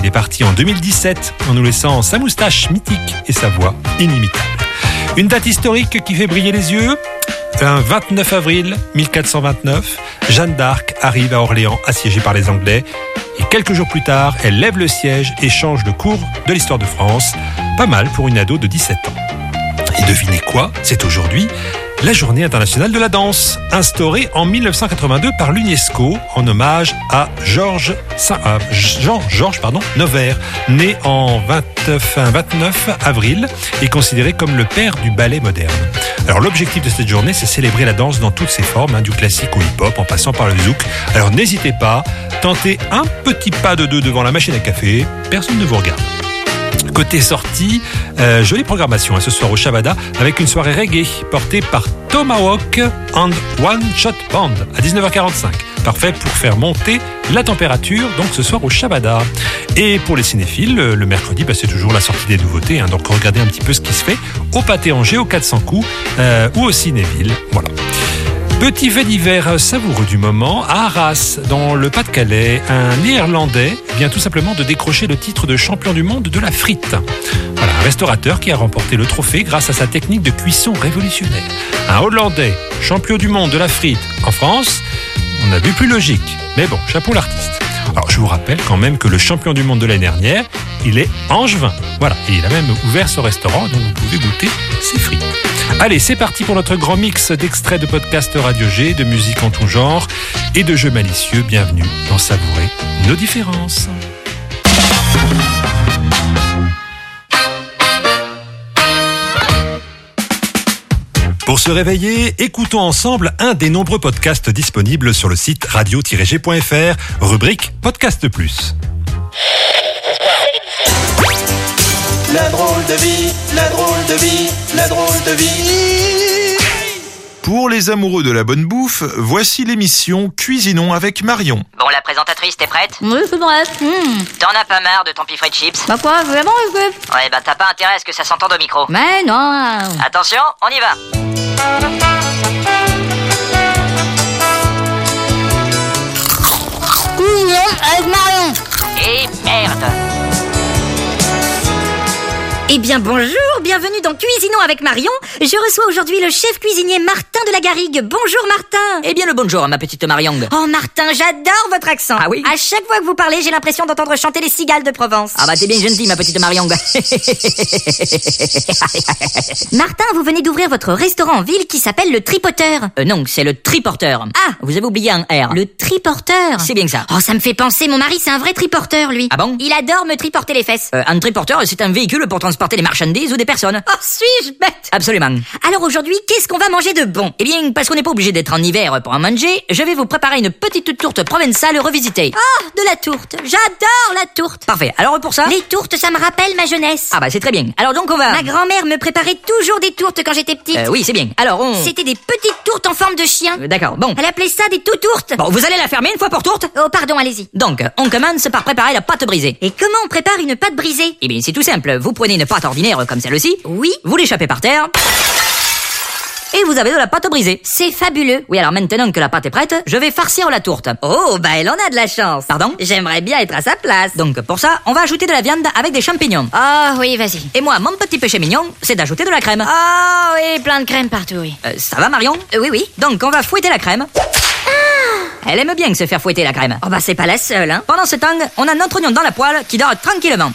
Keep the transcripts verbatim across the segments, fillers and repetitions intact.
est parti en deux mille dix-sept en nous laissant sa moustache mythique et sa voix inimitable. Une date historique qui fait briller les yeux. Un vingt-neuf avril mille quatre cent vingt-neuf, Jeanne d'Arc arrive à Orléans assiégée par les Anglais. Et quelques jours plus tard, elle lève le siège et change le cours de l'histoire de France. Pas mal pour une ado de dix-sept ans. Et devinez quoi ? C'est aujourd'hui la Journée internationale de la danse, instaurée en mille neuf cent quatre-vingt-deux par l'UNESCO en hommage à Georges Saint, euh, Jean Georges pardon Nevers, né en vingt-neuf avril et considéré comme le père du ballet moderne. Alors l'objectif de cette journée, c'est célébrer la danse dans toutes ses formes, hein, du classique au hip-hop en passant par le zouk. Alors n'hésitez pas, tentez un petit pas de deux devant la machine à café, personne ne vous regarde. Côté sortie, euh, jolie programmation hein, ce soir au Shabada avec une soirée reggae portée par Tomahawk and One Shot Band à dix-neuf heures quarante-cinq. Parfait pour faire monter la température donc ce soir au Shabada. Et pour les cinéphiles, le, le mercredi, bah, c'est toujours la sortie des nouveautés. Hein, donc regardez un petit peu ce qui se fait au Pâté Angers, au quatre cents coups euh, ou au Cinéville. Voilà. Petit fait divers savoureux du moment, à Arras, dans le Pas-de-Calais, un Néerlandais vient tout simplement de décrocher le titre de champion du monde de la frite. Voilà, un restaurateur qui a remporté le trophée grâce à sa technique de cuisson révolutionnaire. Un Hollandais, champion du monde de la frite en France, on a vu plus logique. Mais bon, chapeau l'artiste. Alors je vous rappelle quand même que le champion du monde de l'année dernière, il est angevin. Voilà, et il a même ouvert ce restaurant, donc vous pouvez goûter ses frites. Allez, c'est parti pour notre grand mix d'extraits de podcasts Radio G, de musique en tout genre et de jeux malicieux. Bienvenue dans Savourer nos différences. Pour se réveiller, écoutons ensemble un des nombreux podcasts disponibles sur le site radio tiret g point f r, rubrique Podcast Plus. La drôle de vie, la drôle de vie, la drôle de vie. Pour les amoureux de la bonne bouffe, voici l'émission Cuisinons avec Marion. Bon, la présentatrice, t'es prête ? Oui, c'est prête. Mmh. T'en as pas marre de ton piffret de chips ? Bah quoi, vraiment, écoute ? Ouais, bah t'as pas intérêt à ce que ça s'entende au micro. Mais non. Attention, on y va. Cuisinons avec Marion. Et merde. Eh bien bonjour, bienvenue dans Cuisinons avec Marion. Je reçois aujourd'hui le chef cuisinier Martin de la Garrigue. Bonjour Martin. Eh bien le bonjour, ma petite Marion. Oh Martin, j'adore votre accent. Ah oui ? À chaque fois que vous parlez, j'ai l'impression d'entendre chanter les cigales de Provence. Ah bah t'es bien gentille, ma petite Marion. Martin, vous venez d'ouvrir votre restaurant en ville qui s'appelle le Tripoteur. Euh non, c'est le triporteur. Ah, vous avez oublié un R. Le Triporteur. C'est bien ça. Oh, ça me fait penser, mon mari c'est un vrai triporteur lui. Ah bon ? Il adore me triporter les fesses. Euh, un triporteur, c'est un véhicule pour transporter des marchandises ou des personnes. Oh, suis-je bête ? Absolument. Alors aujourd'hui, qu'est-ce qu'on va manger de bon ? Eh bien, parce qu'on n'est pas obligé d'être en hiver pour en manger, je vais vous préparer une petite tourte provençale revisitée. Oh, de la tourte. J'adore la tourte. Parfait. Alors pour ça... Les tourtes, ça me rappelle ma jeunesse. Ah bah c'est très bien. Alors donc on va... Ma grand-mère me préparait toujours des tourtes quand j'étais petite. Euh, oui, c'est bien. Alors on... C'était des petites tourtes en forme de chien. Euh, D'accord, bon. Elle appelait ça des tout-tourtes. Bon, vous allez la fermer une fois pour tourte ? Oh, pardon, allez-y. Donc, on commence par préparer la pâte brisée. Et comment on prépare une pâte brisée ? Eh bien, c'est tout simple. Vous prenez une pâte ordinaire comme celle-ci. Oui. Vous l'échappez par terre. Et vous avez de la pâte brisée. C'est fabuleux. Oui, alors maintenant que la pâte est prête, je vais farcir la tourte. Oh, bah elle en a de la chance. Pardon ? J'aimerais bien être à sa place. Donc, pour ça, on va ajouter de la viande avec des champignons. Oh, oui, vas-y. Et moi, mon petit péché mignon, c'est d'ajouter de la crème. Oh, oui, plein de crème partout, oui. Euh, ça va, Marion ? Euh, oui, oui. Donc, on va fouetter la crème. Elle aime bien se faire fouetter la crème. Oh, bah c'est pas la seule, hein. Pendant ce temps, on a notre oignon dans la poêle qui dort tranquillement.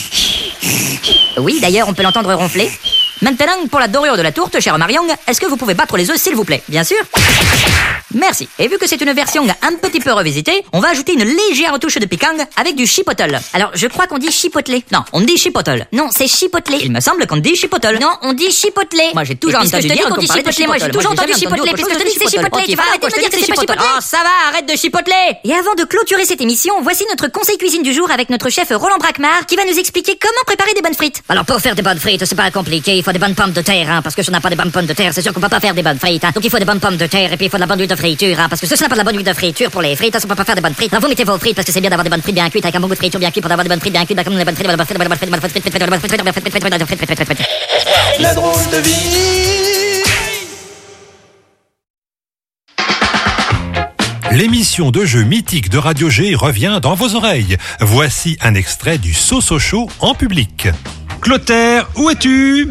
Oui, d'ailleurs, on peut l'entendre ronfler. Maintenant, pour la dorure de la tourte, chère Marion, est-ce que vous pouvez battre les œufs, s'il vous plaît ? Bien sûr. Merci. Et vu que c'est une version un petit peu revisitée, on va ajouter une légère touche de piquant avec du chipotle. Alors, je crois qu'on dit chipotelé. Non, on dit chipotle. Non, c'est chipotelé. Il me semble qu'on dit chipotle. Non, on dit chipotelé. Moi, j'ai toujours Et entendu puisque je te dire dis qu'on qu'on dit parlait de chipotelé, moi j'ai toujours entendu chipotelé, puisque je te dis que c'est chipotelé, tu vas arrêter de me dire que c'est pas chipotelé. Oh, ça va, arrête de chipoteler. Et avant de clôturer cette émission, voici notre conseil cuisine du jour avec notre chef Roland Braquemar qui va nous expliquer comment préparer des bonnes frites. Alors pour faire des bonnes frites, c'est pas compliqué, il faut des bonnes pommes de terre, hein, parce que si on n'a pas des bonnes pommes de terre, c'est sûr qu'on peut pas faire des bonnes frites, hein. Donc il faut des bonnes pommes de terre et puis il faut de la bonne huile de friture, hein, parce que si on n'a pas de la bonne huile de friture pour les frites, on peut pas faire des bonnes frites. Alors vous mettez vos frites parce que c'est bien d'avoir des bonnes frites bien cuites avec un bon goût de friture bien cuit pour avoir des bonnes frites bien cuites, comme les bonnes frites, les bonnes frites, les bonnes frites, les bonnes frites, les bonnes frites, les bonnes frites, les bonnes frites, les bonnes frites. La drôle de vie. L'émission de jeux mythique de Radio G revient dans vos oreilles. Voici un extrait du Soso Show en public. Clotaire, où es-tu?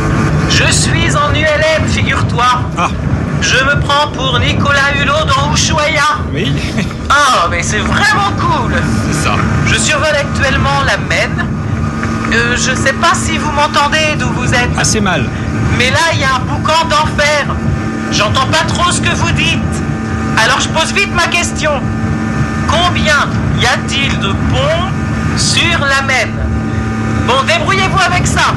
Je suis en U L M, figure-toi. Ah. Je me prends pour Nicolas Hulot dans Ushuaïa. Oui. Ah, mais c'est vraiment cool. C'est ça. Je survole actuellement la Maine. Euh, je sais pas si vous m'entendez d'où vous êtes. Assez mal. Mais là, il y a un boucan d'enfer. J'entends pas trop ce que vous dites. Alors je pose vite ma question. Combien y a-t-il de ponts sur la Maine? Bon, débrouillez-vous avec ça.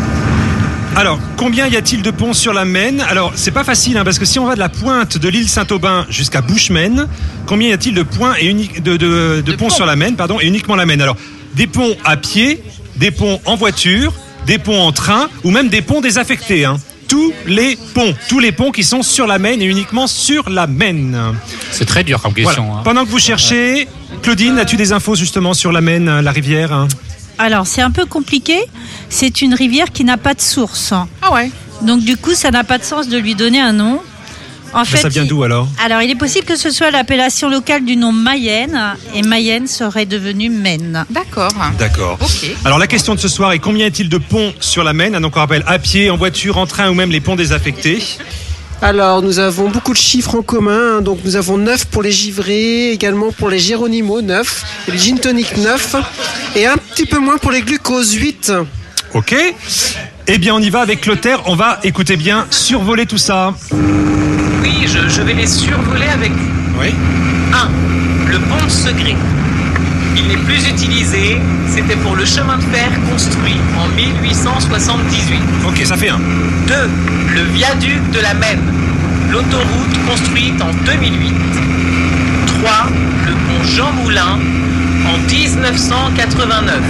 Alors, combien y a-t-il de ponts sur la Maine? Alors, c'est pas facile, hein, parce que si on va de la pointe de l'île Saint-Aubin jusqu'à Bushman, combien y a-t-il de points et unique, de, de, de, de ponts, ponts sur la Maine, pardon, et uniquement la Maine? Alors, des ponts à pied, des ponts en voiture, des ponts en train, ou même des ponts désaffectés, hein. Tous les ponts, tous les ponts qui sont sur la Maine et uniquement sur la Maine. C'est très dur comme question. Voilà. Hein. Pendant que vous cherchez, Claudine, as-tu des infos justement sur la Maine, la rivière, hein? Alors, c'est un peu compliqué. C'est une rivière qui n'a pas de source. Ah ouais. Donc, du coup, ça n'a pas de sens de lui donner un nom. En fait, ça vient d'où alors? Alors, il est possible que ce soit l'appellation locale du nom Mayenne. Et Mayenne serait devenue Maine. D'accord. D'accord. Ok. Alors, la question de ce soir est combien y a-t-il de ponts sur la Maine? Donc, on rappelle à pied, en voiture, en train ou même les ponts désaffectés. Alors, nous avons beaucoup de chiffres en commun. Donc, nous avons neuf pour les givrés, également pour les Géronimo, neuf, et les gin tonic, neuf, et un petit peu moins pour les glucoses, huit. Ok. Eh bien, on y va avec Clotaire. On va, écoutez bien, survoler tout ça. Oui, je, je vais les survoler avec... Oui. un. Le pont de Segré. Il n'est plus utilisé. C'était pour le chemin de fer construit en mille huit cent soixante-dix-huit. Ok, ça fait un. deux. Le viaduc de la Maine. L'autoroute construite en deux mille huit. trois. Le pont Jean Moulin en dix-neuf cent quatre-vingt-neuf.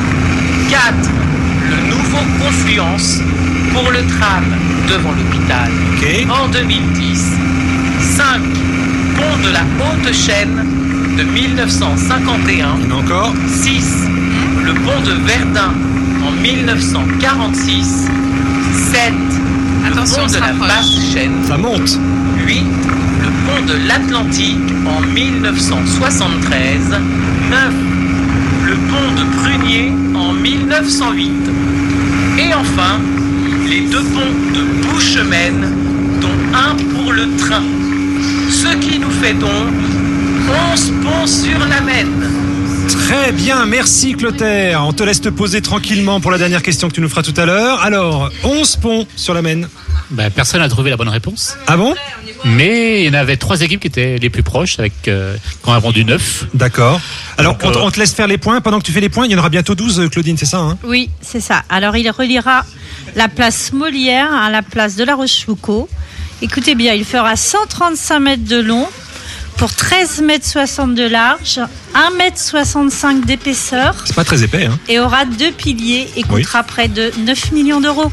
quatre. Le nouveau Confluence pour le tram devant l'hôpital okay. en deux mille dix. cinq. Pont de la Haute Chaîne de mille neuf cent cinquante et un. Et encore. six. Le pont de Verdun en mille neuf cent quarante-six. sept. Le Attention, pont de la Basse Chaîne. Ça monte. huit. Le pont de l'Atlantique en mille neuf cent soixante-treize. neuf. Le pont de Prunier en mille neuf cent huit. Et enfin, les deux ponts de Bouchemaine, dont un pour le train. Ce qui nous fait donc onze ponts sur la Maine. Très bien, merci Clotaire. On te laisse te poser tranquillement pour la dernière question que tu nous feras tout à l'heure. Alors, onze ponts sur la Maine. Ben, personne n'a trouvé la bonne réponse. Ah bon? Mais il y en avait trois équipes qui étaient les plus proches, avec euh, qui ont répondu neuf. D'accord. Alors, Donc, on, euh... on te laisse faire les points. Pendant que tu fais les points, il y en aura bientôt douze, Claudine, c'est ça, hein? Oui, c'est ça. Alors, il reliera la place Molière à la place de la Rochefoucauld. Écoutez bien, il fera cent trente-cinq mètres de long pour treize mètres soixante de large, un mètre soixante-cinq d'épaisseur. C'est pas très épais, hein? Et aura deux piliers et coûtera oui. près de neuf millions d'euros.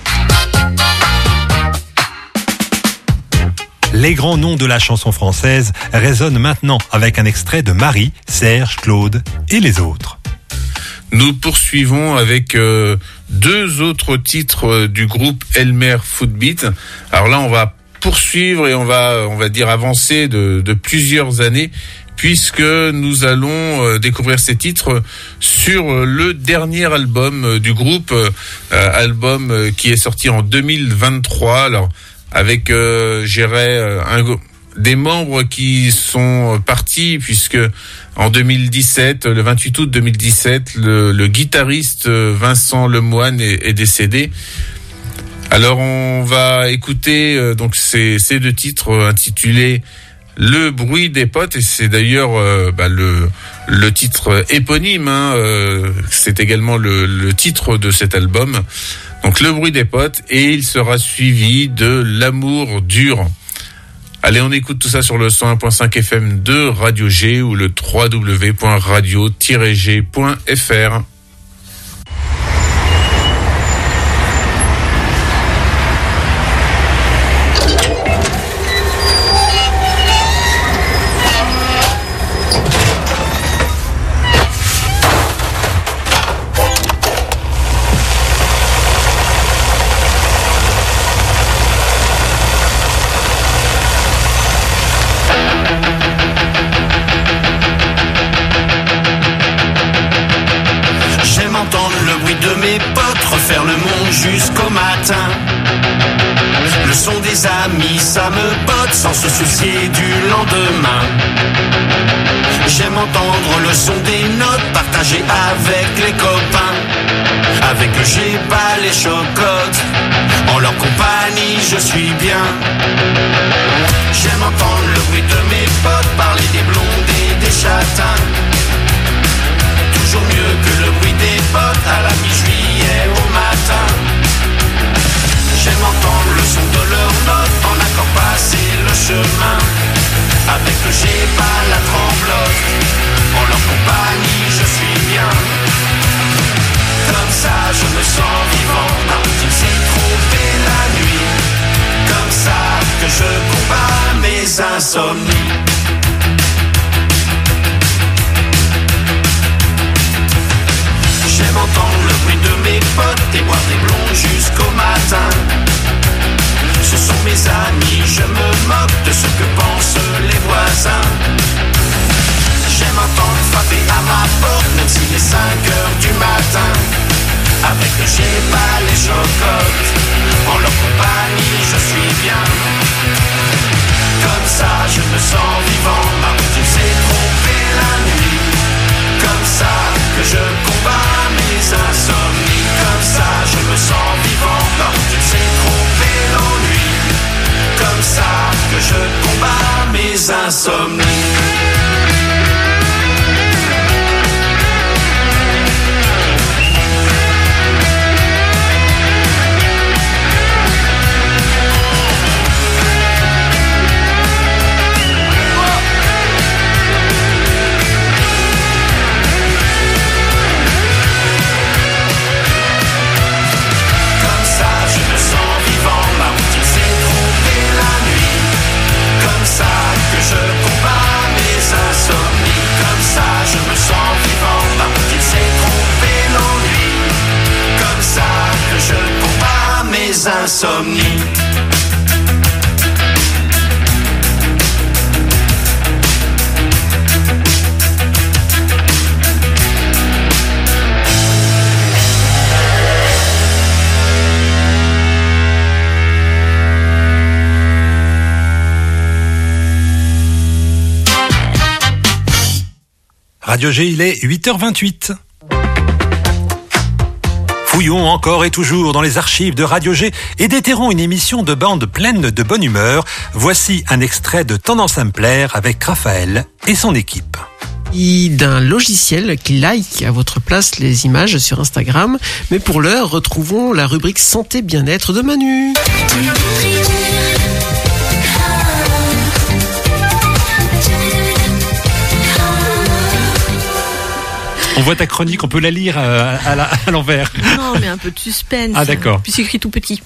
Les grands noms de la chanson française résonnent maintenant avec un extrait de Marie, Serge, Claude et les autres. Nous poursuivons avec euh, deux autres titres euh, du groupe Elmer Footbeat. Alors là, on va poursuivre et on va, on va dire avancer de, de plusieurs années, puisque nous allons euh, découvrir ces titres sur euh, le dernier album euh, du groupe, euh, album euh, qui est sorti en deux mille vingt-trois. Alors avec, euh, j'irais, euh, un des membres qui sont partis, puisque en deux mille dix-sept, le vingt-huit août deux mille dix-sept, le, le guitariste Vincent Lemoine est, est décédé. Alors on va écouter euh, donc ces, ces deux titres intitulés Le bruit des potes, et c'est d'ailleurs euh, bah, le, le titre éponyme, hein, euh, c'est également le, le titre de cet album. Donc Le bruit des potes, et il sera suivi de L'amour dur. Allez, on écoute tout ça sur le cent un point cinq F M de Radio G ou le w w w point radio tiret g point f r. bruit de mes potes, refaire le monde jusqu'au matin. Le son des amis, ça me botte sans se soucier du lendemain. J'aime entendre le son des notes partagées avec les copains. Avec eux j'ai pas les chocottes, en leur compagnie je suis bien. J'aime entendre le bruit de mes potes parler des blondes et des châtains. Toujours mieux que le bruit des potes à la mi-juillet au matin. J'aime entendre le son de leurs notes en accord passer le chemin. Avec eux j'ai pas la tremblote, en leur compagnie je suis bien. Comme ça je me sens vivant, ma routine s'est trompée la nuit. Comme ça que je combats mes insomnies. J'aime entendre le bruit de mes potes et boire des blonds jusqu'au matin. Ce sont mes amis, je me moque de ce que pensent les voisins. J'aime entendre frapper à ma porte, même s'il est cinq heures du matin. Avec eux j'ai pas les chocottes, en leur compagnie je suis bien. Comme ça je me sens vivant, ma routine s'est trompée la nuit. Comme ça que je combats mes insomnies. Comme ça je me sens vivant, ma routine s'est trompée l'ennui. Comme ça que je combats mes insomnies. Insomnie. Radio G, il est huit heures vingt-huit. Fouillons encore et toujours dans les archives de Radio G et déterrons une émission de bande pleine de bonne humeur. Voici un extrait de Tendance à me plaire avec Raphaël et son équipe. D'un logiciel qui like à votre place les images sur Instagram. Mais pour l'heure, retrouvons la rubrique Santé Bien-être de Manu. On voit ta chronique, on peut la lire à, à, la, à l'envers. Non, mais un peu de suspense. Ah d'accord. Puis c'est écrit tout petit.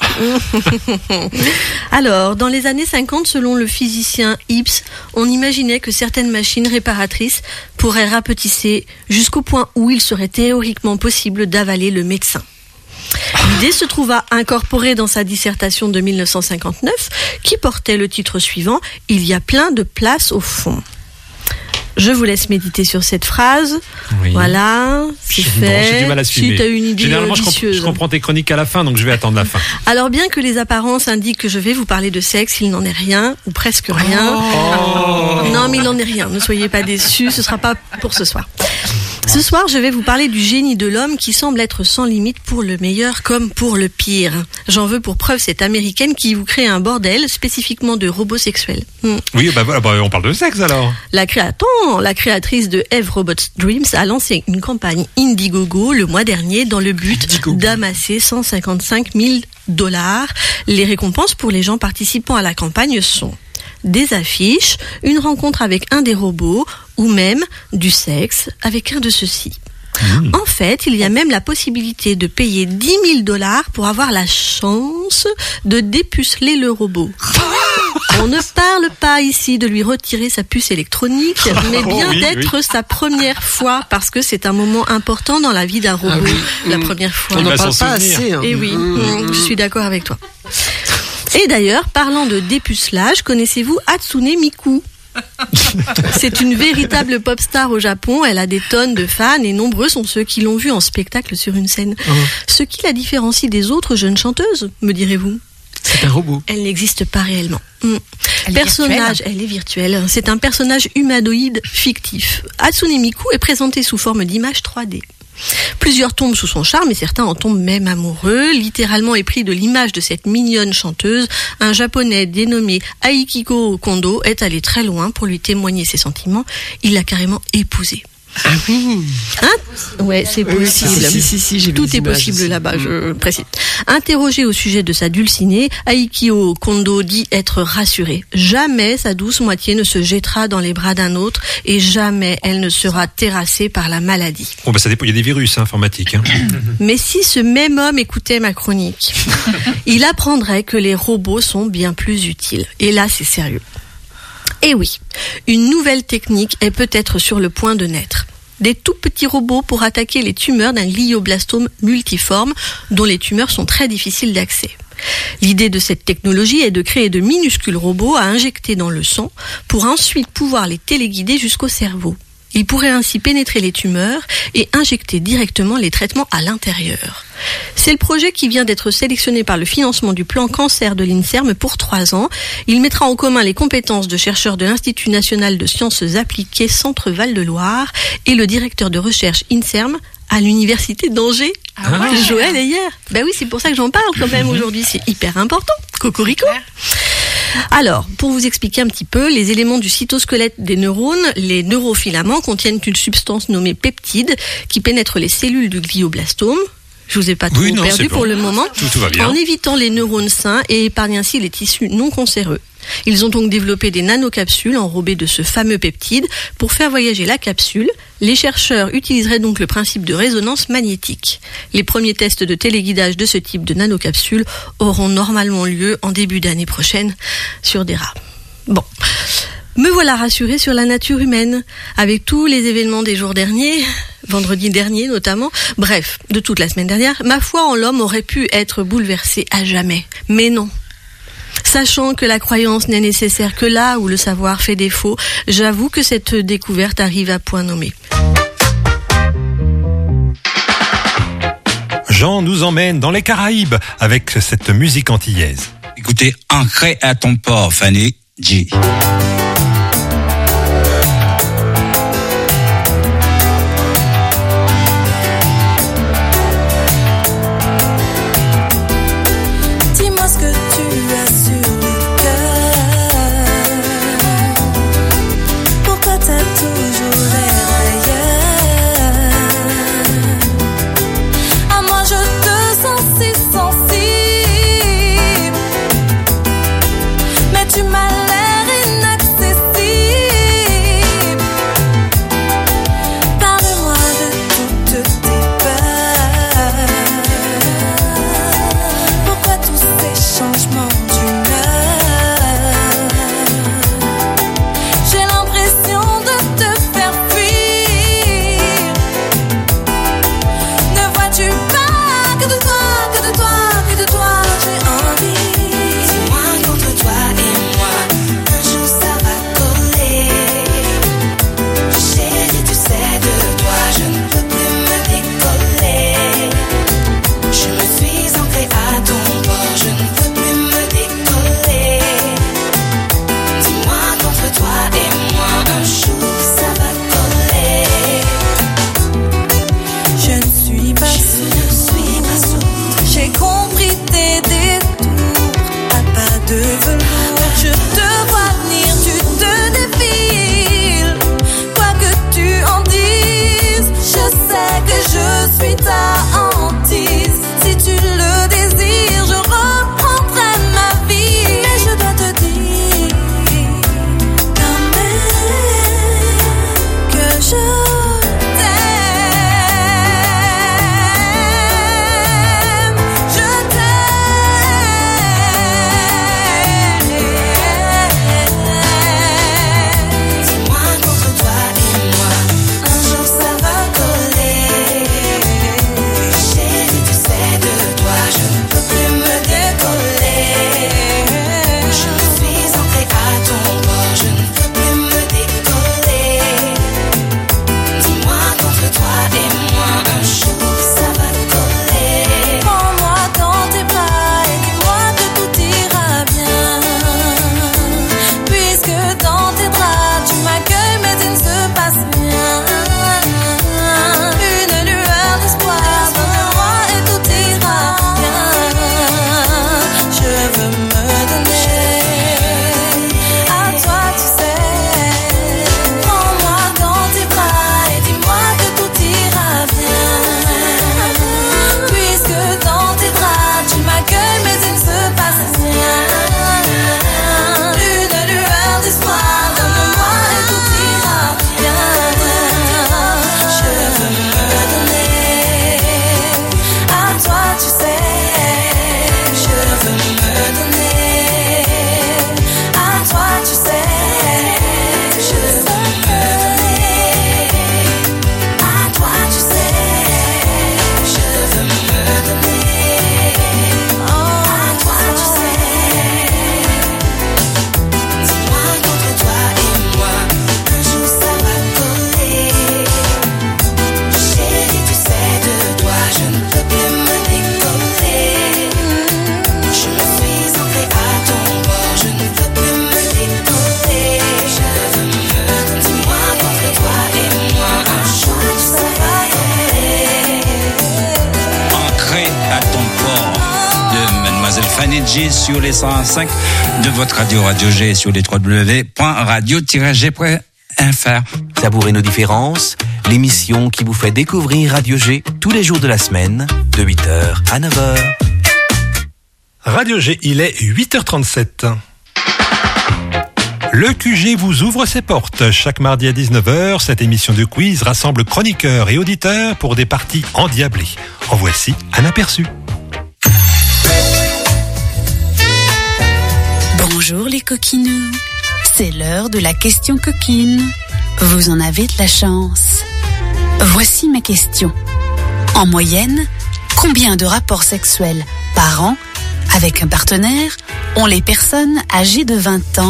Alors, dans les années cinquante, selon le physicien Hibbs, on imaginait que certaines machines réparatrices pourraient rapetisser jusqu'au point où il serait théoriquement possible d'avaler le médecin. L'idée se trouva incorporée dans sa dissertation de mille neuf cent cinquante-neuf qui portait le titre suivant « Il y a plein de place au fond ». Je vous laisse méditer sur cette phrase. Oui. Voilà, c'est fait. Bon, j'ai du mal à suivre. Si tu as une idée Généralement, je, comp- je comprends tes chroniques à la fin, donc je vais attendre la fin. Alors, bien que les apparences indiquent que je vais vous parler de sexe, il n'en est rien, ou presque rien. Oh. Non, mais il n'en est rien. Ne soyez pas déçus, ce ne sera pas pour ce soir. Ce soir, je vais vous parler du génie de l'homme qui semble être sans limite pour le meilleur comme pour le pire. J'en veux pour preuve cette américaine qui vous crée un bordel spécifiquement de robots sexuels. Hmm. Oui, bah, bah, on parle de sexe alors. La, créa- la créatrice de Eve Robots Dreams a lancé une campagne Indiegogo le mois dernier dans le but Indiegogo. d'amasser cent cinquante-cinq mille dollars. Les récompenses pour les gens participant à la campagne sont des affiches, une rencontre avec un des robots ou même du sexe avec un de ceux-ci. Mmh. En fait, il y a même la possibilité de payer dix mille dollars pour avoir la chance de dépuceler le robot. On ne parle pas ici de lui retirer sa puce électronique, mais bien oh oui, d'être oui. sa première fois, parce que c'est un moment important dans la vie d'un robot, ah oui. la première fois. On n'en parle pas assez. Hein. Et oui, mmh. je suis d'accord avec toi. Et d'ailleurs, parlant de dépucelage, connaissez-vous Hatsune Miku ? C'est une véritable pop star au Japon. Elle a des tonnes de fans et nombreux sont ceux qui l'ont vue en spectacle sur une scène. Mmh. Ce qui la différencie des autres jeunes chanteuses, me direz-vous ? C'est un robot. Elle n'existe pas réellement. Mmh. Elle personnage, est elle est virtuelle. C'est un personnage humanoïde fictif. Hatsune Miku est présentée sous forme d'image trois D. Plusieurs tombent sous son charme et certains en tombent même amoureux. Littéralement épris de l'image de cette mignonne chanteuse, un japonais dénommé Aikiko Kondo est allé très loin pour lui témoigner ses sentiments. Il l'a carrément épousée. Ah oui. Hein? Ouais, c'est possible. Oui, si, si, si, si, j'ai vu Tout des est images possible aussi. là-bas, je précise. Interrogé au sujet de sa dulcinée, Aikio Kondo dit être rassurée. Jamais sa douce moitié ne se jettera dans les bras d'un autre et jamais elle ne sera terrassée par la maladie. Bon, bah, ça dépend. Il y a des virus hein, informatiques. Hein. Mais si ce même homme écoutait ma chronique, il apprendrait que les robots sont bien plus utiles. Et là, c'est sérieux. Et oui, une nouvelle technique est peut-être sur le point de naître. Des tout petits robots pour attaquer les tumeurs d'un glioblastome multiforme, dont les tumeurs sont très difficiles d'accès. L'idée de cette technologie est de créer de minuscules robots à injecter dans le sang pour ensuite pouvoir les téléguider jusqu'au cerveau. Ils pourraient ainsi pénétrer les tumeurs et injecter directement les traitements à l'intérieur. C'est le projet qui vient d'être sélectionné par le financement du plan cancer de l'INSERM pour trois ans. Il mettra en commun les compétences de chercheurs de l'Institut national de sciences appliquées Centre Val-de-Loire et le directeur de recherche INSERM à l'université d'Angers. Ah ouais. Joël est hier. Ben oui, c'est pour ça que j'en parle quand même aujourd'hui. C'est hyper important. Cocorico. Alors, pour vous expliquer un petit peu, les éléments du cytosquelette des neurones, les neurofilaments, contiennent une substance nommée peptide qui pénètre les cellules du glioblastome. Je vous ai pas tout Oui, non, perdu c'est pour bon. le moment. Tout, tout va bien. En évitant les neurones sains et épargne ainsi les tissus non cancéreux. Ils ont donc développé des nanocapsules enrobées de ce fameux peptide pour faire voyager la capsule. Les chercheurs utiliseraient donc le principe de résonance magnétique. Les premiers tests de téléguidage de ce type de nanocapsules auront normalement lieu en début d'année prochaine sur des rats. Bon. Me voilà rassurée sur la nature humaine, avec tous les événements des jours derniers, vendredi dernier notamment, bref, de toute la semaine dernière, ma foi en l'homme aurait pu être bouleversée à jamais. Mais non. Sachant que la croyance n'est nécessaire que là où le savoir fait défaut, j'avoue que cette découverte arrive à point nommé. Jean nous emmène dans les Caraïbes avec cette musique antillaise. Écoutez, ancré à ton port, Fanny G. Dis-moi ce que tu as sur le cœur. Pourquoi t'as toujours l'air ailleurs? À moi je te sens si sensible, mais tu m'as l'air inaccessible. G sur les cent un virgule cinq de votre radio Radio G sur les w w w point radio tiret g point f r. Savourez nos différences, l'émission qui vous fait découvrir Radio G tous les jours de la semaine, de huit heures à neuf heures. Radio G, il est huit heures trente-sept. Le Q G vous ouvre ses portes. Chaque mardi à dix-neuf heures, cette émission de quiz rassemble chroniqueurs et auditeurs pour des parties endiablées. En voici un aperçu. Bonjour les coquinous, c'est l'heure de la question coquine. Vous en avez de la chance. Voici ma question. En moyenne, combien de rapports sexuels par an avec un partenaire ont les personnes âgées de vingt ans ?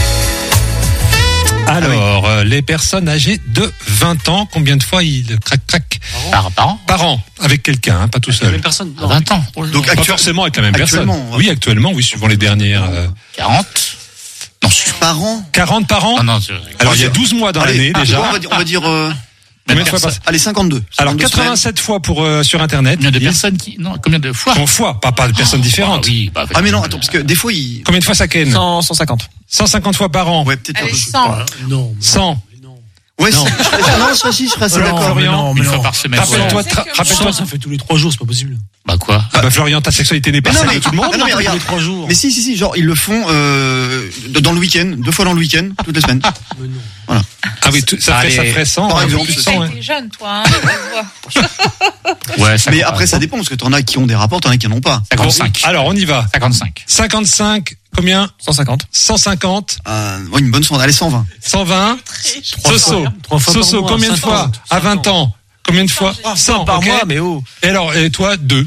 Alors, euh, les personnes âgées de vingt ans, combien de fois ils crac crac Par, par an Par an, avec quelqu'un, hein, pas tout avec seul. La même personne à vingt ans. Donc pas forcément avec la même personne. Ouais. Oui, actuellement, oui, suivant les dernières. Euh... quarante Non, par an. quarante par an. Non, non, je... Alors il y a douze mois dans Allez, l'année déjà. On va dire, on va dire euh, combien de fois par... Allez, cinquante-deux. Alors cinquante-deux quatre-vingt-sept fois pour euh, sur internet. Combien de personnes qui non, combien de fois En fois, pas pas de personnes différentes. Ah, oui, bah, Ah mais non, attends, parce que des fois il. Combien de fois ça ken cent, cent cinquante. cent cinquante fois par an. Ouais, peut-être un Allez, peu. cent. Non. cent. Ouais, non. Si, je serais, non, ça, si, je serais assez d'accord. Florian, une fois par semaine. Rappelle-toi, tra- rappelle-toi, ça fait tous les trois jours, c'est pas possible. Bah quoi Ah bah Florian, ta sexualité n'est pas Mais non, celle mais- de tout le monde. Ah non, mais tous regarde. les trois jours. Mais si, si, si, genre ils le font euh, dans le week-end, deux fois dans le week-end, toutes les semaines. Voilà. Ah oui, tout- ça, Allez. fait, ça ferait cent. Par hein, exemple, plus c'est cent, T'as ouais. été jeune, toi, hein, je vois. Ouais, ça Mais compte après, pas. ça dépend, parce que t'en as qui ont des rapports, t'en as qui n'en ont pas. cinquante-cinq. Alors on y va. cinquante-cinq. cinquante-cinq, combien cent cinquante. cent cinquante, Euh, ouais, une bonne cent, allez, cent vingt. cent vingt. Trois Soso, fois. Trois fois par Soso, mois, combien de cinquante. fois à vingt ans? Combien de fois cent par ok. mois, mais oh. Et alors, et toi, deux.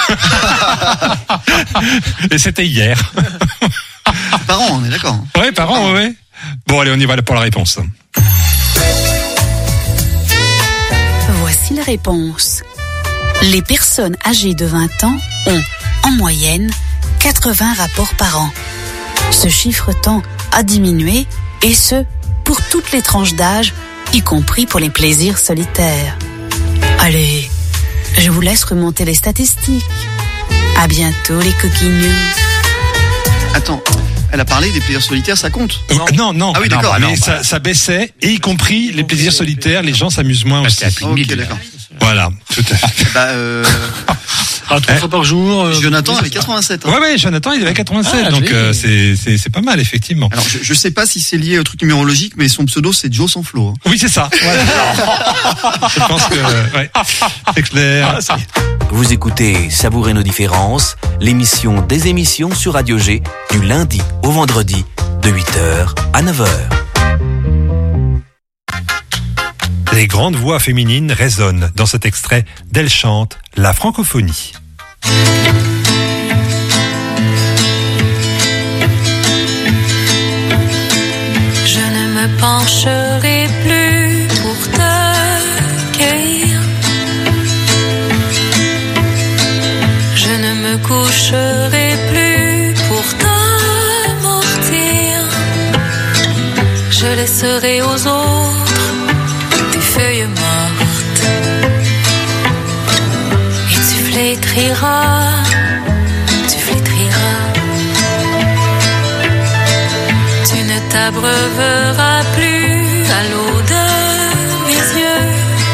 Et c'était hier. Par an, on est d'accord. Ouais, par an, ouais, ouais. Bon, allez, on y va pour la réponse. Voici la réponse. Les personnes âgées de vingt ans ont, en moyenne, quatre-vingts rapports par an. Ce chiffre tend à diminuer, et ce, pour toutes les tranches d'âge, y compris pour les plaisirs solitaires. Allez, je vous laisse remonter les statistiques. À bientôt les coquinous. Attends, elle a parlé des plaisirs solitaires, ça compte? Non, non, non. Ah oui, Non, d'accord. mais Non, ça, bah. ça baissait, et y compris les plaisirs solitaires, les gens s'amusent moins aussi. Ok, d'accord. Voilà, tout à fait. Bah, euh, Ah, trois fois par jour. euh, Jonathan avait quatre-vingt-sept. hein. Ouais, ouais, Jonathan, il avait quatre-vingt-sept, Ah, donc joli. euh, c'est, c'est, c'est pas mal, effectivement. Alors, je, je sais pas si c'est lié au truc numérologique, mais son pseudo, c'est Joe Sanflo. hein. Oui, c'est ça. Voilà. Je pense que, ouais, c'est clair. Vous écoutez Savourez nos différences, l'émission des émissions sur Radio G, du lundi au vendredi, de huit heures à neuf heures. Les grandes voix féminines résonnent dans cet extrait d'Elles chantent la francophonie. Je ne me pencherai plus pour te cueillir. Je ne me coucherai plus pour t'amortir. Je laisserai aux autres des feuilles mortes. Et tu flétriras, tu flétriras. Tu ne t'abreuveras plus à l'eau de mes yeux.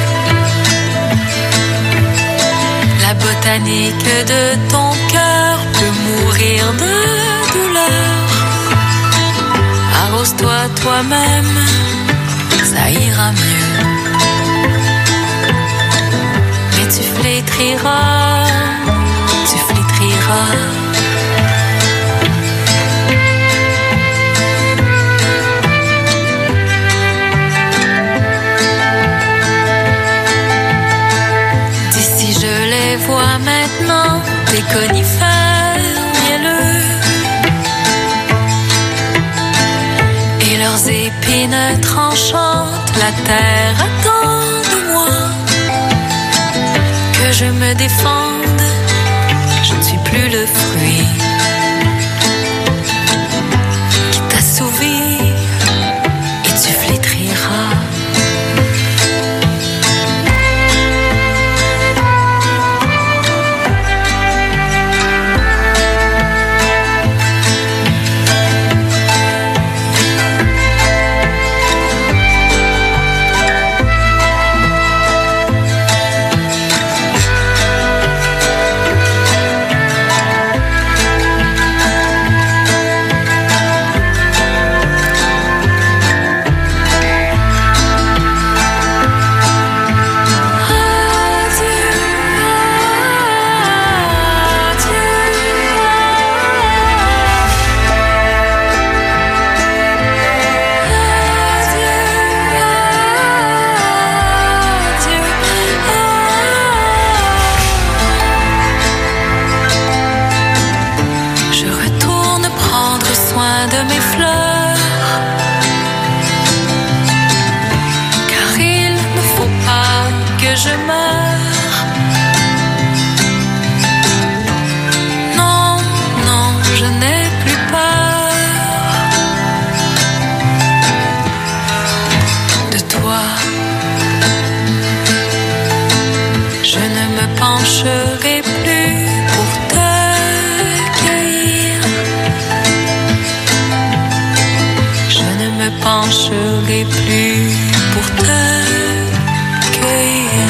La botanique de ton cœur peut mourir de douleur. Arrose-toi toi-même, ça ira mieux. Mais tu flétriras, tu flétriras. D'ici je les vois maintenant, des conifères mielleux. Et leurs épines tranchantes, la terre attend de moi que je me défende, je ne suis plus le fruit qui t'assouvit et tu flétriras. pencherai plus pour t'accueillir. Je ne me pencherai plus pour t'accueillir.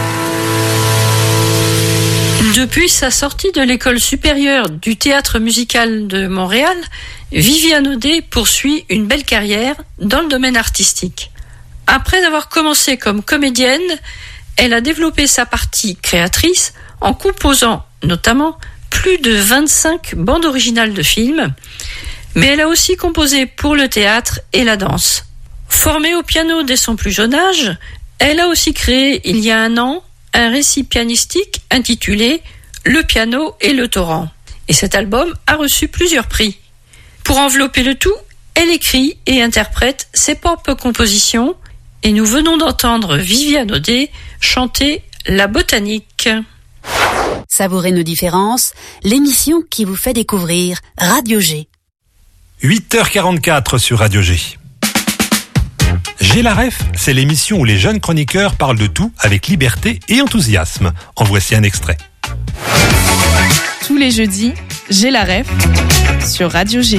Depuis sa sortie de l'école supérieure du théâtre musical de Montréal, Viviane Audet poursuit une belle carrière dans le domaine artistique. Après avoir commencé comme comédienne, elle a développé sa partie créatrice en composant notamment plus de vingt-cinq bandes originales de films, mais elle a aussi composé pour le théâtre et la danse. Formée au piano dès son plus jeune âge, elle a aussi créé il y a un an un récit pianistique intitulé « Le piano et le torrent ». Et cet album a reçu plusieurs prix. Pour envelopper le tout, elle écrit et interprète ses propres compositions et nous venons d'entendre Viviane Audet chanter La Botanique. Savourez nos différences, l'émission qui vous fait découvrir Radio G. huit heures quarante-quatre sur Radio G. J'ai la ref, c'est l'émission où les jeunes chroniqueurs parlent de tout avec liberté et enthousiasme. En voici un extrait. Tous les jeudis, J'ai la ref sur Radio G.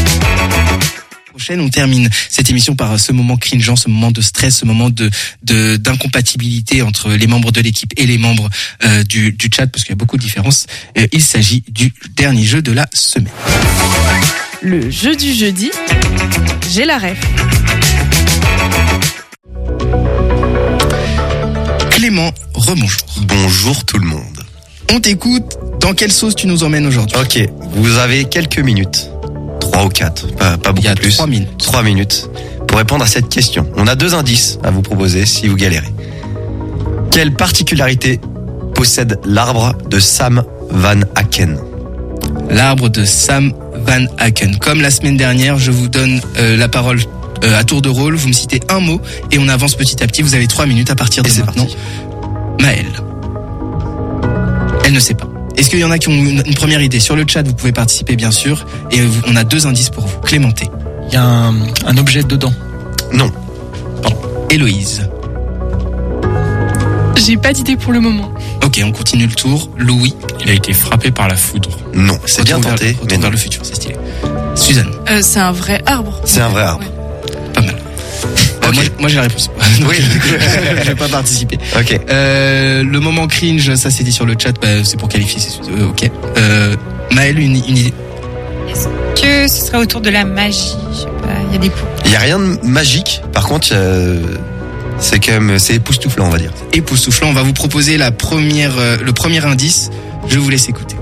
On termine cette émission par ce moment cringeant, ce moment de stress, ce moment de, de d'incompatibilité entre les membres de l'équipe et les membres euh, du, du chat, parce qu'il y a beaucoup de différences. Euh, il s'agit du dernier jeu de la semaine. Le jeu du jeudi, J'ai la ref. Clément, rebonjour. Bonjour tout le monde. On t'écoute. Dans quelle sauce tu nous emmènes aujourd'hui? Ok, vous avez quelques minutes. Trois ou quatre, pas, pas beaucoup Il y a plus. trois minutes. Trois minutes pour répondre à cette question. On a deux indices à vous proposer si vous galérez. Quelle particularité possède l'arbre de Sam Van Aken? L'arbre de Sam Van Aken. Comme la semaine dernière, je vous donne euh, la parole euh, à tour de rôle. Vous me citez un mot et on avance petit à petit. Vous avez trois minutes à partir de maintenant. Parti. Maëlle. Elle ne sait pas. Est-ce qu'il y en a qui ont une, une première idée? Sur le chat, vous pouvez participer, bien sûr. Et vous, on a deux indices pour vous. Clémenté. Il y a un, un objet dedans. Non. Pardon. Héloïse. J'ai pas d'idée pour le moment. Ok, on continue le tour. Louis. Il a été frappé par la foudre. Non, c'est bien Retour tenté, vers, retour mais vers non. le futur, c'est stylé. Suzanne. Euh, c'est un vrai arbre. C'est un vrai arbre. Pas mal. Euh, moi, moi j'ai la réponse. Donc, Oui. je vais pas participer. Ok. Euh, le moment cringe, ça c'est dit sur le chat, bah, c'est pour qualifier. C'est, euh, ok. Euh, Maëlle, une, une idée. Est-ce que ce serait autour de la magie? Je sais pas, il y a des poux. Il y a rien de magique. Par contre, euh, c'est quand même c'est époustouflant, on va dire. Époustouflant. On va vous proposer la première, euh, le premier indice. Je vous laisse écouter.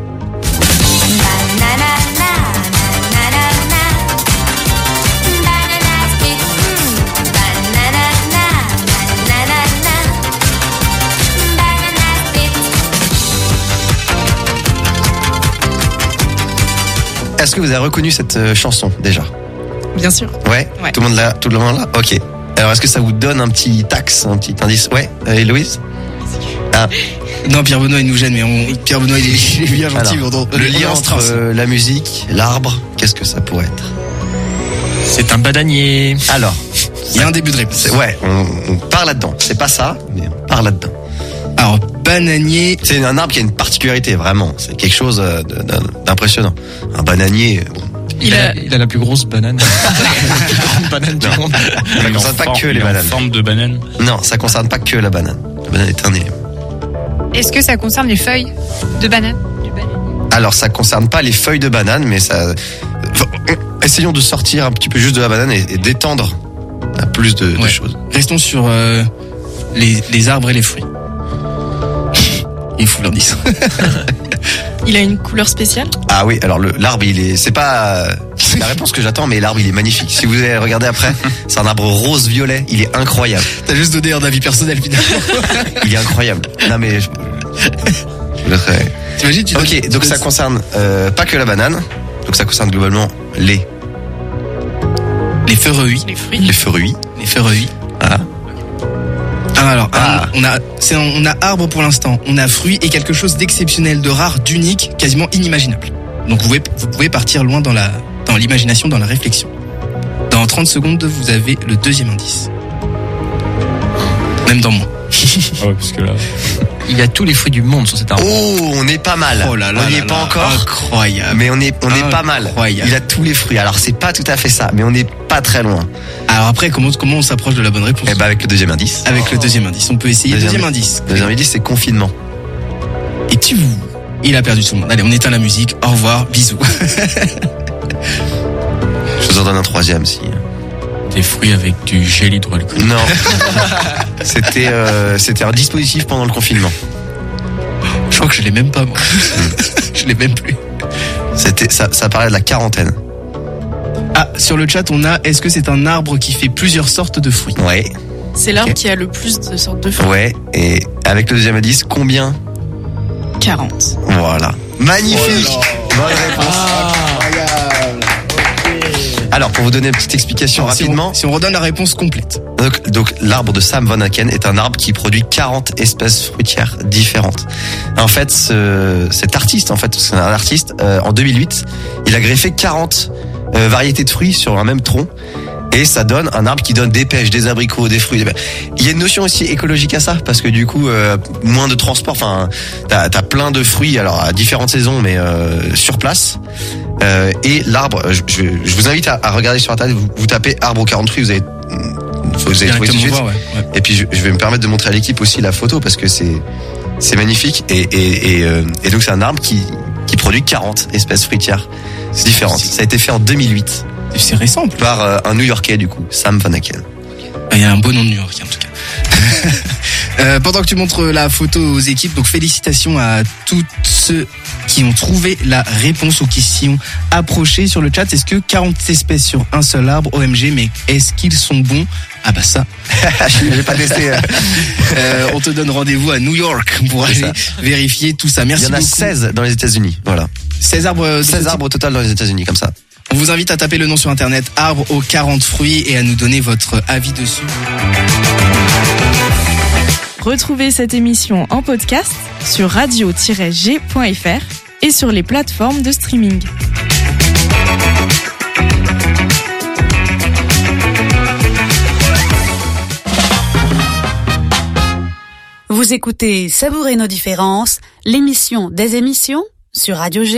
Est-ce que vous avez reconnu cette euh, chanson déjà? Bien sûr. Ouais, Ouais. Tout le monde là, tout le monde là. Ok. Alors est-ce que ça vous donne un petit taxe, un petit indice? Ouais, euh, Héloïse. Ah. Non, Pierre Benoît il nous gêne, mais on, Pierre Benoît il est, il est bien gentil. Alors, on- le on lien lance entre trace. euh, la musique, l'arbre, qu'est-ce que ça pourrait être? C'est un bananier. Alors, Il y a un début de réponse. c'est- ouais, on, on part là-dedans. C'est pas ça, mais on part là-dedans. Alors, bananier. C'est un arbre qui a une particularité, vraiment. C'est quelque chose euh, de- d'un- d'impressionnant. Un bananier, bon, Il, a, il a la plus grosse banane. La plus grande banane du monde. ça concerne pas que les bananes. En forme de banane. Non, ça concerne pas que la banane. La banane est un élément. Est-ce que ça concerne les feuilles de banane? Alors, ça concerne pas les feuilles de banane, mais ça. Enfin, essayons de sortir un petit peu juste de la banane et, et d'étendre à plus de, de Ouais. choses. Restons sur euh, les, les arbres et les fruits. Il faut l'indice. Il a une couleur spéciale? Ah oui, alors le- l'arbre, il est. C'est pas euh, c'est la réponse que j'attends, mais l'arbre, il est magnifique. Si vous allez regarder après, c'est un arbre rose-violet. Il est incroyable. T'as juste donné un avis personnel, finalement. Il est incroyable. Non, mais. Je, je le ferai. T'imagines, tu donnes- Ok, tu donc donnes- ça concerne euh, pas que la banane. Donc ça concerne globalement les. Les feuilles. Les fruits. Les fruits. Les feuilles. Ah. Ah, alors, Ah. on a, c'est, un- on a arbre pour l'instant, on a fruits et quelque chose d'exceptionnel, de rare, d'unique, quasiment inimaginable. Donc vous pouvez, vous pouvez partir loin dans la, dans l'imagination, dans la réflexion. Dans trente secondes, vous avez le deuxième indice. Même dans moi. Ah ouais, parce que là. Il y a tous les fruits du monde sur cet arbre. Oh, on est pas mal. Oh là là on n'y là est pas là, encore. incroyable. Mais on est, on est pas mal. Incroyable. Il a tous les fruits. Alors c'est pas tout à fait ça, mais on n'est pas très loin. Alors après, comment, comment on s'approche de la bonne réponse? Eh ben avec le deuxième indice. Avec le deuxième indice. On peut essayer. Deuxième, deuxième indice. Deuxième indice, c'est confinement. Et tu vous, il a perdu tout le monde. Allez, on éteint la musique. Au revoir, bisous. Je vous en donne un troisième si. Des fruits avec du gel hydroalcoolique. Non. C'était, euh, c'était un dispositif pendant le confinement. Je crois que je l'ai même pas, moi. Je l'ai même plus. C'était, ça, ça parlait de la quarantaine. Ah, sur le chat, on a, est-ce que c'est un arbre qui fait plusieurs sortes de fruits? Ouais. C'est l'arbre Ok. qui a le plus de sortes de fruits. Ouais. Et avec le deuxième indice, combien? quarante. Voilà. Magnifique. Bonne réponse. Alors, pour vous donner une petite explication Alors, si rapidement. on- si on redonne la réponse complète. Donc, donc l'arbre de Sam Van Aken est un arbre qui produit quarante espèces fruitières différentes. En fait, ce, cet artiste, en fait, c'est un artiste, euh, en deux mille huit, il a greffé quarante euh, variétés de fruits sur un même tronc. Et ça donne un arbre qui donne des pêches, des abricots, des fruits. Il y a une notion aussi écologique à ça, parce que du coup, euh, moins de transport. Enfin, t'as, t'as plein de fruits, alors à différentes saisons, mais euh, sur place. Euh, et l'arbre, je, je, je vous invite à, à regarder sur internet. Vous, vous tapez arbre aux quarante fruits, vous allez, vous allez trouver tout de Directement suite. voir, ouais, ouais. Et puis je, je vais me permettre de montrer à l'équipe aussi la photo parce que c'est c'est magnifique. Et et et, euh, et donc c'est un arbre qui qui produit quarante espèces fruitières différentes. Ça a été fait en deux mille huit. C'est récent. Par euh, un New-Yorkais du coup, Sam Van Aken. Il y a un beau nom de New York en tout cas. euh, pendant que tu montres la photo aux équipes, donc félicitations à tous ceux qui ont trouvé la réponse ou qui s'y ont approchés sur le chat. Est-ce que quarante espèces sur un seul arbre, O M G, mais est-ce qu'ils sont bons? Ah bah ça, je n'ai pas testé. euh, on te donne rendez-vous à New York pour aller ça. vérifier tout ça. Merci Il y en a beaucoup. seize dans les États-unis. Voilà. seize arbres. seize arbres au total dans les États-Unis, comme ça. On vous invite à taper le nom sur internet arbre aux quarante fruits et à nous donner votre avis dessus. Retrouvez cette émission en podcast sur radio tiret g point f r et sur les plateformes de streaming. Vous écoutez Savourer nos différences, l'émission des émissions sur Radio G.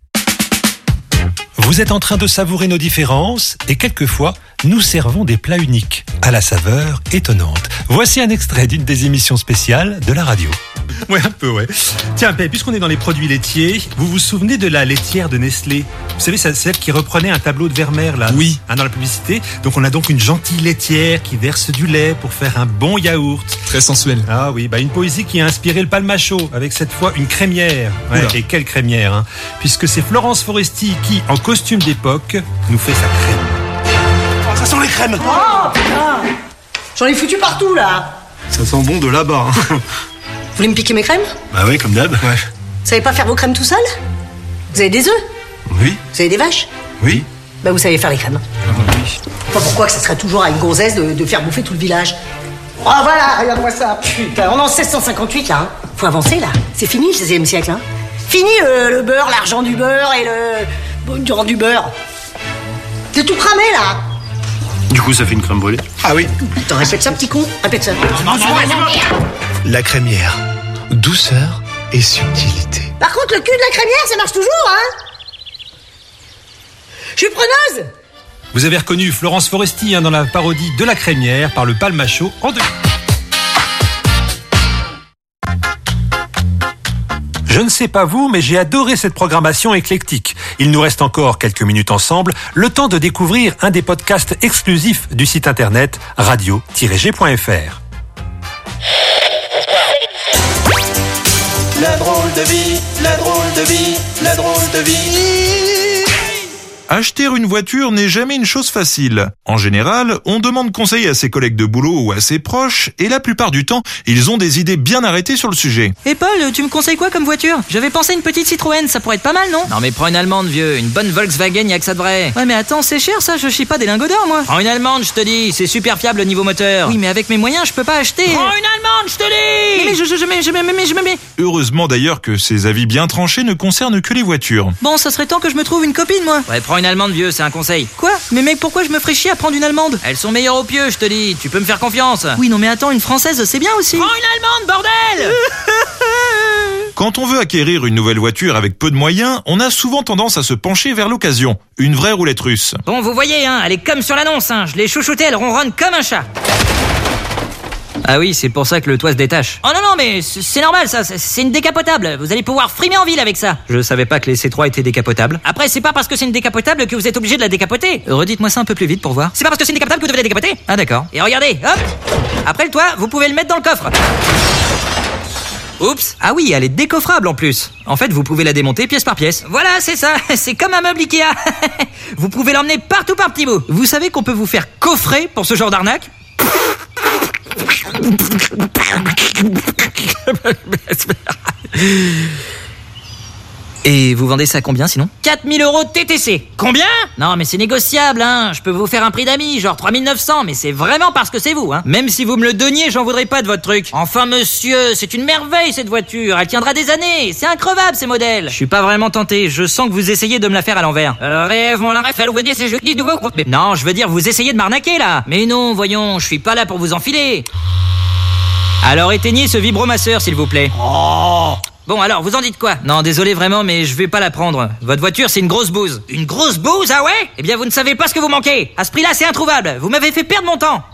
Vous êtes en train de savourer nos différences et quelquefois, nous servons des plats uniques à la saveur étonnante. Voici un extrait d'une des émissions spéciales de la radio. Ouais, un peu, ouais. Tiens, Pé, puisqu'on est dans les produits laitiers, vous vous souvenez de la laitière de Nestlé? Vous savez, c'est celle qui reprenait un tableau de Vermeer, là. Oui. Hein, dans la publicité. Donc, on a donc une gentille laitière qui verse du lait pour faire un bon yaourt. Très sensuel. Ah oui, bah une poésie qui a inspiré le palmacho, avec cette fois une crémière. Ouais, Oula. et quelle crémière, hein. Puisque c'est Florence Foresti qui, en costume d'époque, nous fait sa crème. Oh, ça sent les crèmes. Oh, putain. J'en ai foutu partout, là. Ça sent bon de là-bas. Hein. Vous voulez me piquer mes crèmes? Bah oui, comme d'hab. Ouais. Vous savez pas faire vos crèmes tout seul? Vous avez des œufs? Oui. Vous avez des vaches? Oui. Bah vous savez faire les crèmes. Pas pourquoi que ça serait toujours à une gonzesse de, de faire bouffer tout le village. Oh voilà, regarde-moi ça. Putain, on est en seize cent cinquante-huit là. Hein. Faut avancer là. C'est fini le seizième siècle. Hein. Fini le, le beurre, l'argent du beurre et le du du beurre. C'est tout cramé là. Du coup, ça fait une crème brûlée. Ah oui. Putain, répète ça, petit con. Répète ça. La crémière. Douceur et subtilité. Par contre, le cul de la crémière, ça marche toujours, hein. Je suis preneuse. Vous avez reconnu Florence Foresti hein, dans la parodie de la crémière par le palmacho en deux. Je ne sais pas vous, mais j'ai adoré cette programmation éclectique. Il nous reste encore quelques minutes ensemble, le temps de découvrir un des podcasts exclusifs du site internet radio tiret g point f r. La drôle de vie, la drôle de vie, la drôle de vie. Acheter une voiture n'est jamais une chose facile. En général, on demande conseil à ses collègues de boulot ou à ses proches, et la plupart du temps, ils ont des idées bien arrêtées sur le sujet. Et Paul, tu me conseilles quoi comme voiture? J'avais pensé une petite Citroën, ça pourrait être pas mal, non? Non mais prends une allemande, vieux, une bonne Volkswagen, y'a que ça de vrai. Ouais mais attends, c'est cher ça, je chie pas des lingots d'or moi. Prends une allemande, je te dis, c'est super fiable au niveau moteur. Oui mais avec mes moyens, je peux pas acheter. Prends une allemande, je te dis. Mais, mais je, je, je, mets, je, mets, mais, je mets, mais... Heureusement d'ailleurs que ces avis bien tranchés ne concernent que les voitures. Bon, ça serait temps que je me trouve une copine moi. Ouais, prends Prends une allemande, vieux, c'est un conseil. Quoi? Mais mec, pourquoi je me ferais chier à prendre une allemande? Elles sont meilleures au pieu, je te dis. Tu peux me faire confiance. Oui, non mais attends, une française, c'est bien aussi. Prends une allemande, bordel. Quand on veut acquérir une nouvelle voiture avec peu de moyens, on a souvent tendance à se pencher vers l'occasion. Une vraie roulette russe. Bon, vous voyez, hein, elle est comme sur l'annonce, hein. Je l'ai chouchoutée, elle ronronne comme un chat. Ah oui, c'est pour ça que le toit se détache. Oh non, non, mais c'est normal, ça, c'est une décapotable. Vous allez pouvoir frimer en ville avec ça. Je savais pas que les C trois étaient décapotables. Après, c'est pas parce que c'est une décapotable que vous êtes obligé de la décapoter. Redites-moi ça un peu plus vite pour voir. C'est pas parce que c'est une décapotable que vous devez la décapoter. Ah d'accord. Et regardez, hop. Après le toit, vous pouvez le mettre dans le coffre. Oups. Ah oui, elle est décoffrable en plus. En fait, vous pouvez la démonter pièce par pièce. Voilà, c'est ça. C'est comme un meuble Ikea. Vous pouvez l'emmener partout par petits bouts. Vous savez qu'on peut vous faire coffrer pour ce genre d'arnaque? Et vous vendez ça combien sinon? quatre mille euros T T C. Combien? Non mais c'est négociable, hein. Je peux vous faire un prix d'amis, genre trois mille neuf cents, mais c'est vraiment parce que c'est vous, hein. Même si vous me le donniez, j'en voudrais pas de votre truc. Enfin monsieur, c'est une merveille cette voiture, elle tiendra des années. C'est increvable ces modèles. Je suis pas vraiment tenté, je sens que vous essayez de me la faire à l'envers. Euh, rêve, mon rêve, vous venez, c'est jeudi nouveau. Mais non, je veux dire, vous essayez de m'arnaquer là. Mais non, voyons, je suis pas là pour vous enfiler. Alors éteignez ce vibromasseur s'il vous plaît. Oh. Bon alors, vous en dites quoi? Non, désolé vraiment, mais je vais pas la prendre. Votre voiture, c'est une grosse bouse. Une grosse bouse, ah ouais? Eh bien, vous ne savez pas ce que vous manquez. À ce prix-là, c'est introuvable. Vous m'avez fait perdre mon temps.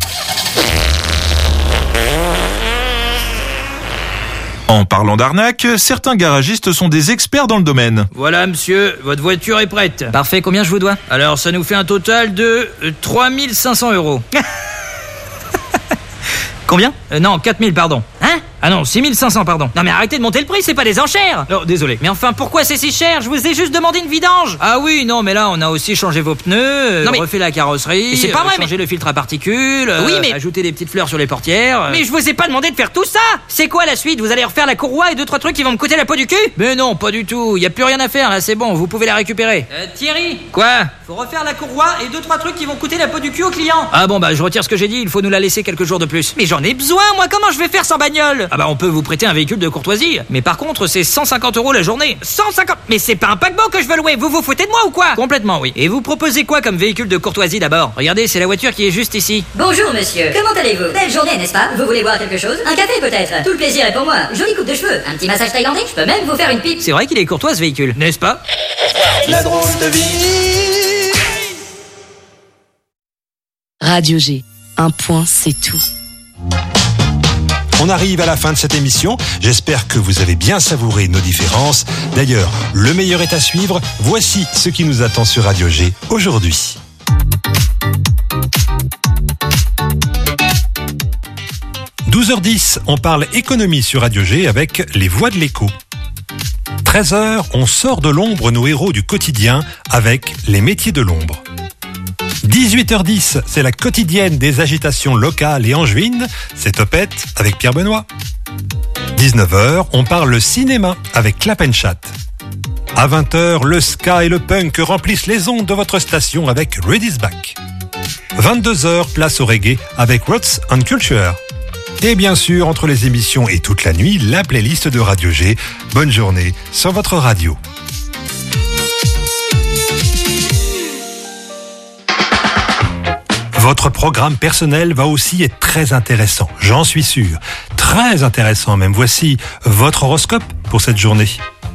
En parlant d'arnaque, certains garagistes sont des experts dans le domaine. Voilà, monsieur, votre voiture est prête. Parfait, combien je vous dois? Alors, ça nous fait un total de euh, trois mille cinq cents euros. Combien? euh, Non, quatre mille, pardon. Hein? Ah non, six mille cinq cents, pardon. Non mais arrêtez de monter le prix, c'est pas des enchères. Oh, désolé. Mais enfin, pourquoi c'est si cher? Je vous ai juste demandé une vidange. Ah oui, non, mais là, on a aussi changé vos pneus, euh, non, mais... refait la carrosserie, mais c'est pas vrai, euh, changé mais... le filtre à particules, euh, oui, mais... ajouté des petites fleurs sur les portières. Euh... Mais je vous ai pas demandé de faire tout ça. C'est quoi la suite? Vous allez refaire la courroie et deux trois trucs qui vont me coûter la peau du cul? Mais non, pas du tout. Y a plus rien à faire là, c'est bon, vous pouvez la récupérer. Euh, Thierry. Quoi? Faut refaire la courroie et deux trois trucs qui vont coûter la peau du cul au client. Ah bon, bah je retire ce que j'ai dit, il faut nous la laisser quelques jours de plus. Mais j'en ai besoin, moi, comment je vais faire sans bagnole? Ah bah on peut vous prêter un véhicule de courtoisie. Mais par contre, c'est cent cinquante euros la journée. cent cinquante? Mais c'est pas un paquebot que je veux louer. Vous vous foutez de moi ou quoi? Complètement, oui. Et vous proposez quoi comme véhicule de courtoisie d'abord? Regardez, c'est la voiture qui est juste ici. Bonjour monsieur. Comment allez-vous? Belle journée, n'est-ce pas? Vous voulez boire quelque chose? Un café peut-être? Tout le plaisir est pour moi. Jolie coupe de cheveux. Un petit massage thaïlandais? Je peux même vous faire une pipe. C'est vrai qu'il est courtois ce véhicule, n'est-ce pas? La drôle de vie. Radio G. Un point, c'est tout. On arrive à la fin de cette émission. J'espère que vous avez bien savouré nos différences. D'ailleurs, le meilleur est à suivre. Voici ce qui nous attend sur Radio G aujourd'hui. douze heures dix, on parle économie sur Radio G avec les voix de l'écho. treize heures, on sort de l'ombre nos héros du quotidien avec les métiers de l'ombre. dix-huit heures dix, c'est la quotidienne des agitations locales et angevines, c'est Topette avec Pierre Benoît. dix-neuf heures, on parle cinéma avec Clap and Chat. À vingt heures, le ska et le punk remplissent les ondes de votre station avec Ready's Back. vingt-deux heures, place au reggae avec Roots and Culture. Et bien sûr, entre les émissions et toute la nuit, la playlist de Radio G. Bonne journée sur votre radio. Votre programme personnel va aussi être très intéressant, j'en suis sûr. Très intéressant même. Voici votre horoscope pour cette journée.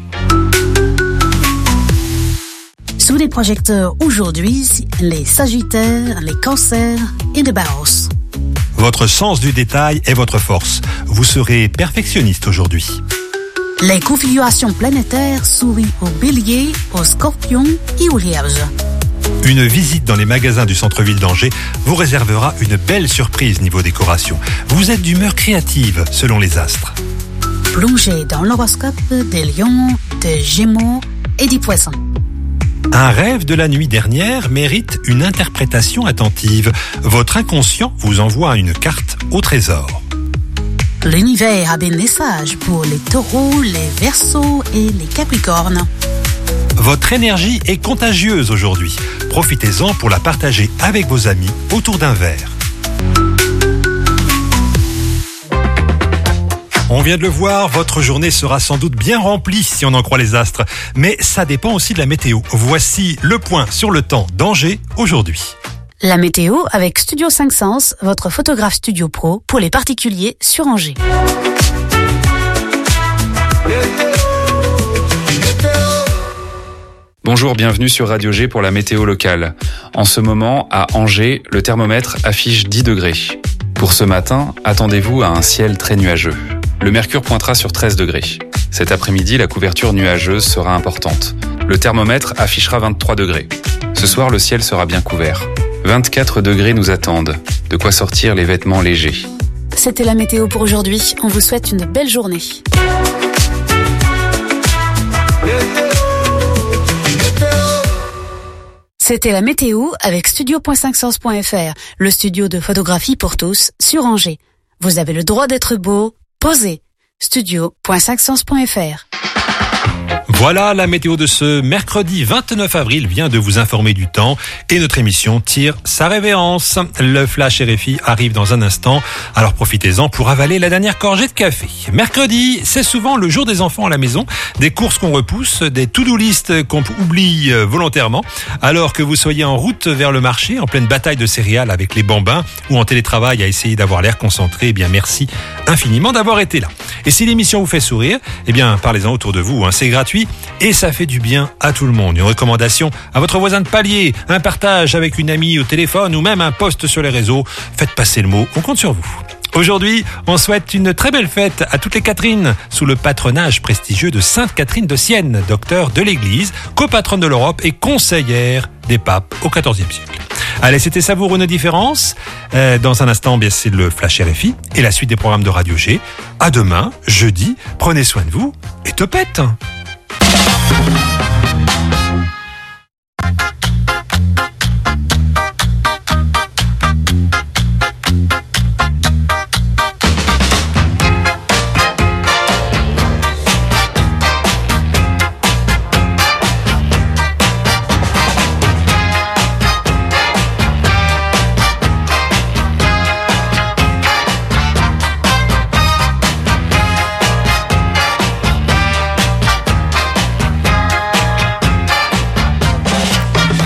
Sous les projecteurs aujourd'hui, les Sagittaires, les Cancers et les Balance. Votre sens du détail est votre force. Vous serez perfectionniste aujourd'hui. Les configurations planétaires sourient aux Béliers, aux Scorpions et aux Vierges. Une visite dans les magasins du centre-ville d'Angers vous réservera une belle surprise niveau décoration. Vous êtes d'humeur créative selon les astres. Plongez dans l'horoscope des Lions, des Gémeaux et des Poissons. Un rêve de la nuit dernière mérite une interprétation attentive. Votre inconscient vous envoie une carte au trésor. L'univers a des messages pour les Taureaux, les Verseaux et les Capricornes. Votre énergie est contagieuse aujourd'hui. Profitez-en pour la partager avec vos amis autour d'un verre. On vient de le voir, votre journée sera sans doute bien remplie si on en croit les astres. Mais ça dépend aussi de la météo. Voici le point sur le temps d'Angers aujourd'hui. La météo avec Studio cinq Sens, votre photographe studio pro pour les particuliers sur Angers. Bonjour, bienvenue sur Radio G pour la météo locale. En ce moment, à Angers, le thermomètre affiche dix degrés. Pour ce matin, attendez-vous à un ciel très nuageux. Le mercure pointera sur treize degrés. Cet après-midi, la couverture nuageuse sera importante. Le thermomètre affichera vingt-trois degrés. Ce soir, le ciel sera bien couvert. vingt-quatre degrés nous attendent. De quoi sortir les vêtements légers. C'était la météo pour aujourd'hui. On vous souhaite une belle journée. C'était la météo avec studio point cinq sens point f r, le studio de photographie pour tous sur Angers. Vous avez le droit d'être beau, posez. studio point cinq sens point f r. Voilà, la météo de ce mercredi vingt-neuf avril vient de vous informer du temps et notre émission tire sa révérence. Le Flash R F I arrive dans un instant, alors profitez-en pour avaler la dernière gorgée de café. Mercredi, c'est souvent le jour des enfants à la maison, des courses qu'on repousse, des to-do list qu'on oublie volontairement, alors que vous soyez en route vers le marché, en pleine bataille de céréales avec les bambins ou en télétravail à essayer d'avoir l'air concentré. Eh bien, merci infiniment d'avoir été là. Et si l'émission vous fait sourire, eh bien, parlez-en autour de vous, hein, c'est gratuit. Et ça fait du bien à tout le monde. Une recommandation à votre voisin de palier, un partage avec une amie au téléphone ou même un post sur les réseaux. Faites passer le mot, on compte sur vous. Aujourd'hui, on souhaite une très belle fête à toutes les Catherines, sous le patronage prestigieux de Sainte Catherine de Sienne, docteur de l'Église, copatronne de l'Europe et conseillère des papes au quatorzième siècle. Allez, c'était Savoureux nos différences. Euh, dans un instant, bien c'est le Flash R F I et la suite des programmes de Radio G. À demain, jeudi. Prenez soin de vous et topette.